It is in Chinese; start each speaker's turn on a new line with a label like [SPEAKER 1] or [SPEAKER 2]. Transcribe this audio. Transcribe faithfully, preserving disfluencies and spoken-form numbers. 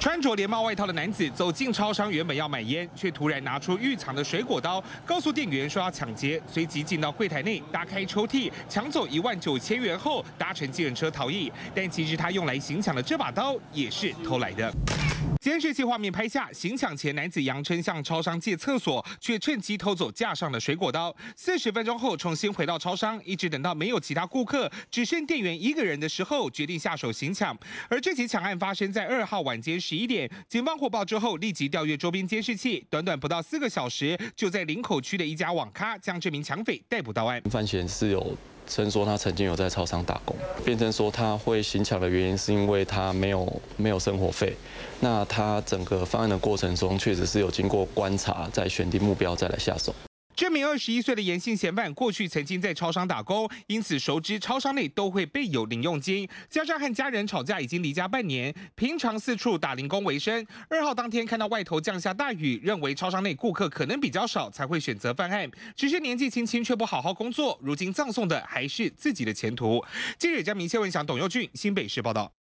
[SPEAKER 1] 穿着连帽外套的男子走进超商，原本要买烟，却突然拿出预藏的水果刀，告诉店员说要抢劫，随即进到柜台内，打开抽屉，抢走一万九千元后，搭乘计程车逃逸。但其实他用来行抢的这把刀也是偷来的。监视器画面拍下，行抢前男子扬称向超商借厕所，却趁机偷走架上的水果刀。四十分钟后重新回到超商，一直等到没有其他顾客，只剩店员一个人的时候，决定下手行抢。而这起抢案发生在二号晚间十一点，警方获报之后立即调阅周边监视器，短短不到四个小时，就在林口区的一家网咖将这名抢匪逮捕到案。
[SPEAKER 2] 范闲是有称说他曾经有在超商打工，辩称说他会行抢的原因是因为他没有没有生活费。那他整个犯案的过程中，确实是有经过观察，再选定目标再来下手。
[SPEAKER 1] 这名二十一岁的严姓嫌犯过去曾经在超商打工，因此熟知超商内都会备有零用金，加上和家人吵架已经离家半年，平常四处打零工为生。二号当天看到外头降下大雨，认为超商内顾客可能比较少，才会选择犯案。只是年纪轻轻却不好好工作，如今葬送的还是自己的前途。记者江明谢文祥、董佑俊新北市报道。